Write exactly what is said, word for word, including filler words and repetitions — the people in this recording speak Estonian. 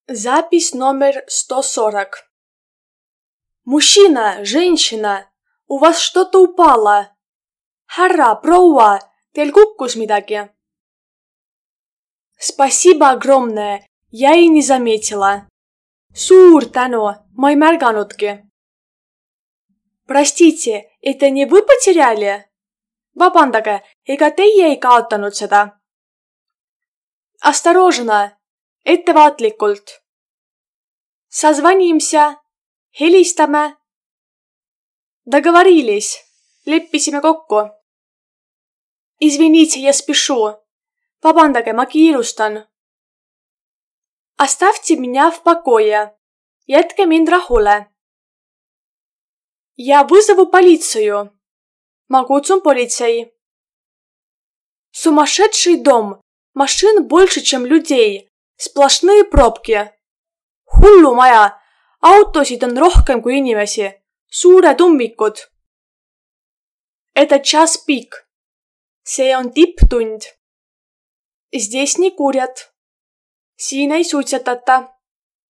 Запись номер сто сорок. Мужчина, женщина, у вас что-то упало. Härra, proua, teil kukkus midagi. Спасибо огромное, я и не заметила. Suur tänu, ma ei märganudki. Простите, это не вы потеряли? Vabandage, ega teie ei kaotanud seda? Осторожно, ettevaatlikult. Созвонимся, helistame. Договорились, leppisime kokku. Извините, я спешу. Vabandage, ma kiirustan. Оставьте меня в покое. Jätke mind rahule. Я вызову полицию. Ma kutsun politsei. Сумасшедший дом. Машин больше, чем людей. Splašные pробки. Hullumaja. Autosid on rohkem kui inimesi. Suured ummikud. Это час пик. See on tipptund. Здесь не курят. Siin ei suitsetata.